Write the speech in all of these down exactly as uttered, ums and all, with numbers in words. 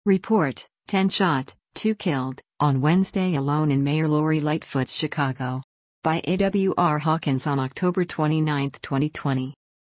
Report, ten shot, two killed, on Wednesday alone in Mayor Lori Lightfoot's Chicago. By A W R Hawkins on October twenty-ninth, twenty twenty.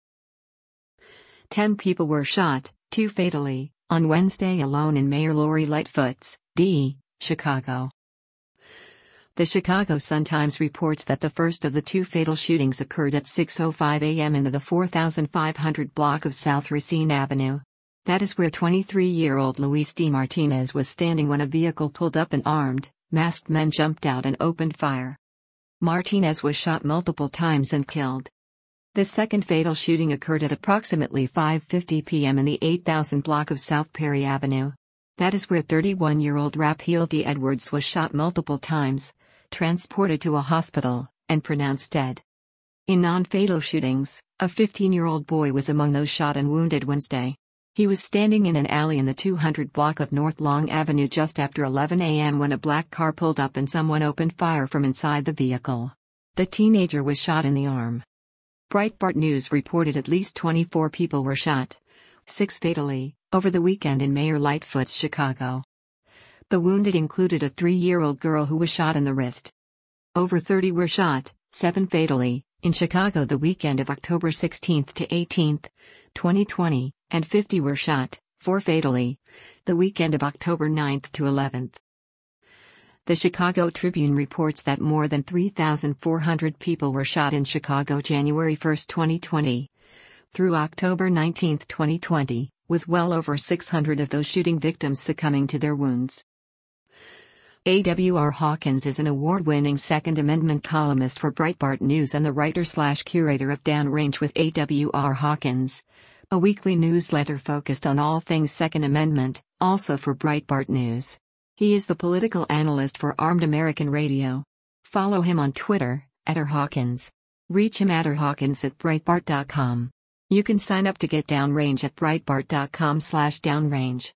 Ten people were shot, two fatally, on Wednesday alone in Mayor Lori Lightfoot's, D. Chicago. The Chicago Sun-Times reports that the first of the two fatal shootings occurred at six oh five a m in the four thousand five hundred block of South Racine Avenue. That is where twenty-three-year-old Luis D. Martinez was standing when a vehicle pulled up and armed, masked men jumped out and opened fire. Martinez was shot multiple times and killed. The second fatal shooting occurred at approximately five fifty p m in the eight thousand block of South Perry Avenue. That is where thirty-one-year-old Raphael D. Edwards was shot multiple times, transported to a hospital, and pronounced dead. In non-fatal shootings, a fifteen-year-old boy was among those shot and wounded Wednesday. He was standing in an alley in the two hundred block of North Long Avenue just after eleven a m when a black car pulled up and someone opened fire from inside the vehicle. The teenager was shot in the arm. Breitbart News reported at least twenty-four people were shot, six fatally, over the weekend in Mayor Lightfoot's Chicago. The wounded included a three-year-old girl who was shot in the wrist. Over thirty were shot, seven fatally, in Chicago the weekend of October sixteenth to eighteenth, twenty twenty, and fifty were shot, four fatally, the weekend of October ninth to eleventh. The Chicago Tribune reports that more than three thousand four hundred people were shot in Chicago January first, twenty twenty, through October nineteenth, twenty twenty, with well over six hundred of those shooting victims succumbing to their wounds. A W R Hawkins is an award-winning Second Amendment columnist for Breitbart News and the writer-slash-curator of Downrange with A W R Hawkins, a weekly newsletter focused on all things Second Amendment, also for Breitbart News. He is the political analyst for Armed American Radio. Follow him on Twitter, at rhawkins. Reach him at rhawkins at breitbart dot com. You can sign up to get Downrange at breitbart dot com slash downrange.